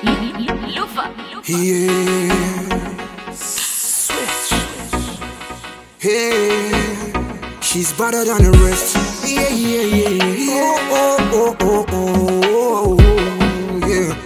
Yeah. Switch. Hey. She's better than the rest. Yeah, yeah, yeah, yeah. Oh, oh, oh, oh, oh, yeah.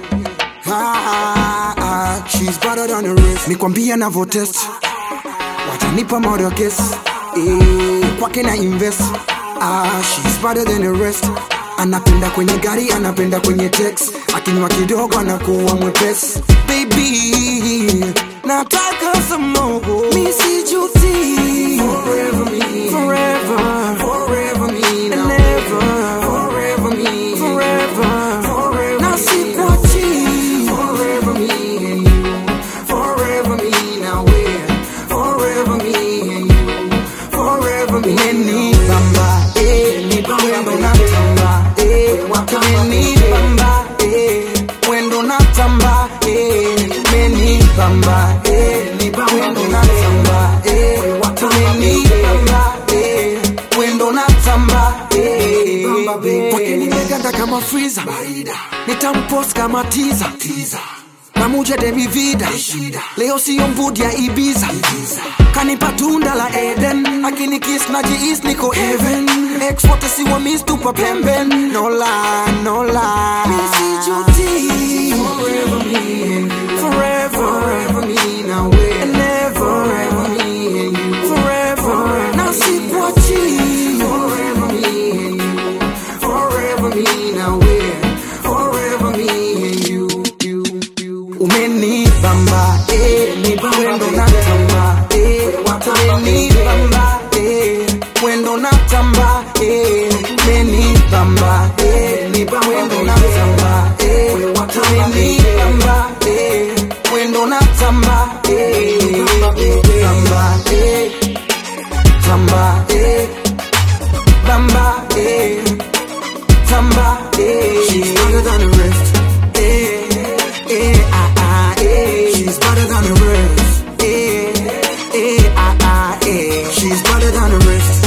She's better than the rest. Nikwambia navo test, watanipa murder case. Kwake na invest. She's better than the rest. Anapenda kwenye gari, anapenda kwenye text. Akinywa kidogo anakuwa mwepesi. Baby, nataka some more. Missy Juti, forever me, forever, forever me, and never, forever me, forever, forever. Now sit watching, forever me and you, forever me. Now we're forever me and you, forever me. Many bamba, ni bamba na tamba, wakame bamba, wendo na tamba, many bamba, ni bamba na tamba, wakame bamba, wendo na tamba, kwake nimeganda kama freezer, nitampost kama teaser. Namuja de mi vida, leo siyo mbudi ya Ibiza. Kanipa tunda la Eden, akini kiss na jiis niko heaven. Ex wote siwa miss tupa pemben. No lie, no lie. Missy Juti, forever me and you, forever, forever me now we're and never, forever me and you, forever. Now sit watching, forever me and you, forever me now we're forever me and you. Umeni bamba, ni wendo na tamba, wakame bamba, wendo na tamba, meni bamba, ni wendo na tamba, wakame bamba, wendo na tamba, bamba, tamba, bamba, tamba. She's better than the rest. She's better than the rest. She's better than the rest.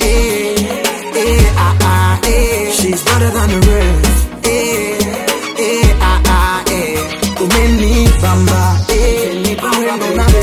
She's better than the rest. Umeni bamba, ni bamba na